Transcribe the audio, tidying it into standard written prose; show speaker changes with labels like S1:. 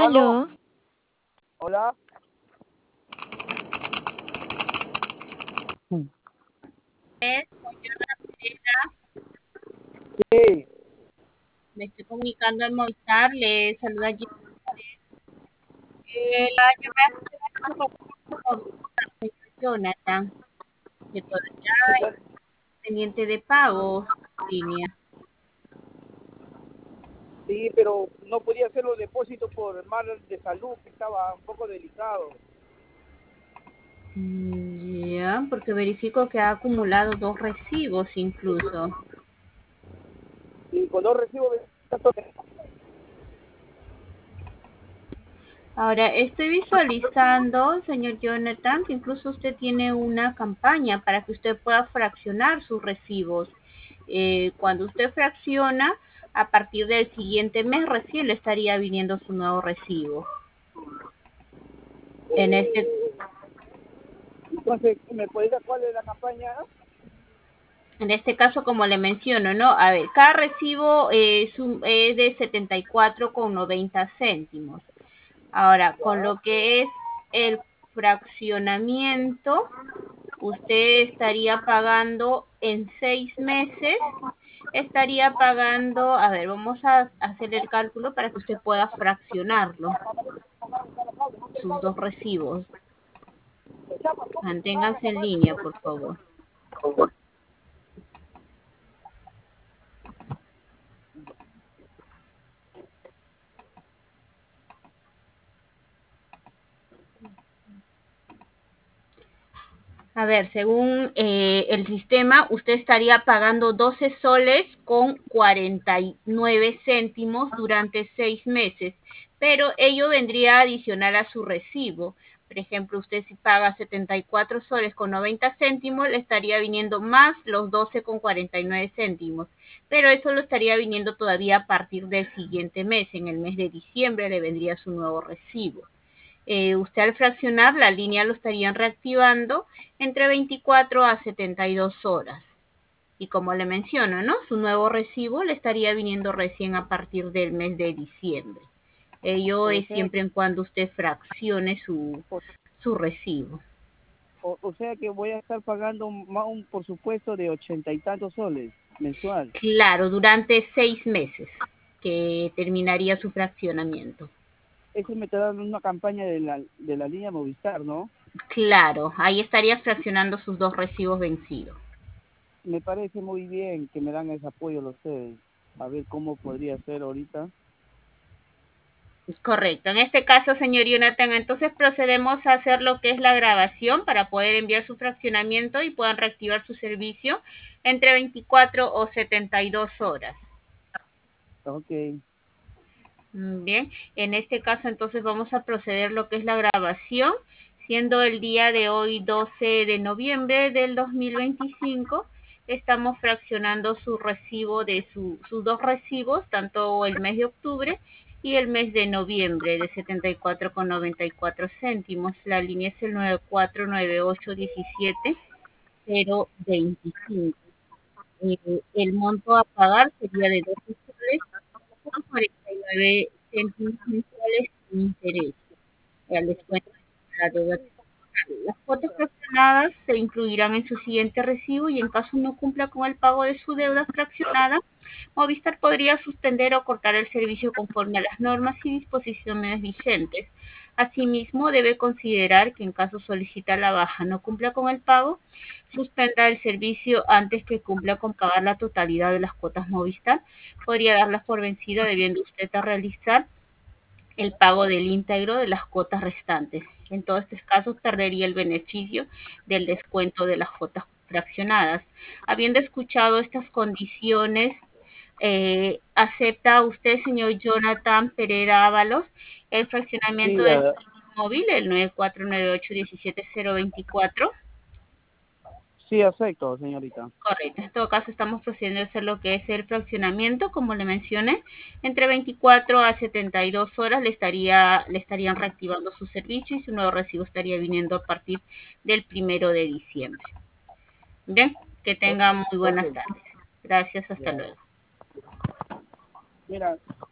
S1: Aló,
S2: Aló,
S1: hola.
S3: Soy Ana Pereira,
S1: Sí,
S3: me estoy comunicando al Movistar, le saluda Gina. La llamada es por señor Jonathan, que todavía
S1: señor,
S3: pendiente de pago línea.
S1: sí, pero no podía hacer los depósitos por mal de salud, que estaba un poco delicado.
S3: Ya, porque verifico que ha acumulado 2 recibos incluso.
S1: Y cuando recibo de
S3: Ahora, estoy visualizando, señor Jonathan, que incluso usted tiene una campaña para que usted pueda fraccionar sus recibos. Cuando usted fracciona, a partir del siguiente mes recién le estaría viniendo su nuevo recibo. En este,
S1: entonces, ¿me puede dar cuál es la campaña?
S3: en este caso, como le menciono, ¿no? A ver, cada recibo es de 74,90 céntimos. Ahora, con lo que es el fraccionamiento, usted estaría pagando en 6 meses, estaría pagando, a ver, vamos a hacer el cálculo para que usted pueda fraccionarlo, sus 2 recibos. Manténganse en línea, por favor. A ver, según el sistema, usted estaría pagando 12 soles con 49 céntimos durante 6 meses, pero ello vendría adicional a su recibo. Por ejemplo, usted si paga 74 soles con 90 céntimos, le estaría viniendo más los 12 con 49 céntimos, pero eso lo estaría viniendo todavía a partir del siguiente mes. En el mes de diciembre le vendría su nuevo recibo. Usted al fraccionar la línea lo estarían reactivando entre 24 a 72 horas. Y como le menciono, ¿no? Su nuevo recibo le estaría viniendo recién a partir del mes de diciembre. Ello
S1: O
S3: es
S1: sea,
S3: siempre en cuando usted fraccione su recibo.
S1: o sea que voy a estar pagando un por supuesto de 80 y tantos soles mensual.
S3: Claro, durante 6 meses que terminaría su fraccionamiento.
S1: Eso me está dando una campaña de la línea Movistar, ¿no?
S3: Claro, ahí estaría fraccionando sus 2 recibos vencidos.
S1: Me parece muy bien que me dan ese apoyo a ustedes. A ver cómo podría ser ahorita.
S3: Correcto. En este caso, señor Jonathan, entonces procedemos a hacer lo que es la grabación para poder enviar su fraccionamiento y puedan reactivar su servicio entre 24 o 72 horas.
S1: Ok.
S3: Bien, en este caso entonces vamos a proceder lo que es la grabación, siendo el día de hoy 12 de noviembre del 2025. Estamos fraccionando su recibo de sus 2 recibos, tanto el mes de octubre y el mes de noviembre, de 74,94 céntimos. La línea es el 949817 025. El monto a pagar sería de 12 soles con 49 céntimos mensuales sin interés. El descuento de la deuda total. Las cuotas fraccionadas se incluirán en su siguiente recibo y en caso no cumpla con el pago de su deuda fraccionada, Movistar podría suspender o cortar el servicio conforme a las normas y disposiciones vigentes. Asimismo, debe considerar que en caso solicita la baja no cumpla con el pago, suspenda el servicio antes que cumpla con pagar la totalidad de las cuotas Movistar. Podría darlas por vencida debiendo usted a realizar el pago del íntegro de las cuotas restantes. En todos estos casos perdería el beneficio del descuento de las cuotas fraccionadas. Habiendo escuchado estas condiciones, ¿acepta usted, señor Jonathan Pereira Ábalos, el fraccionamiento
S1: Sí,
S3: del móvil, el 9498170024?
S1: sí acepto, señorita.
S3: Correcto. En todo caso, estamos procediendo a hacer lo que es el fraccionamiento, como le mencioné. Entre 24 a 72 horas le estarían reactivando su servicio y su nuevo recibo estaría viniendo a partir del 1 de diciembre. Bien, que tenga muy
S1: Ok,
S3: buenas tardes. Gracias, hasta
S1: ya.
S3: luego.
S1: Mira,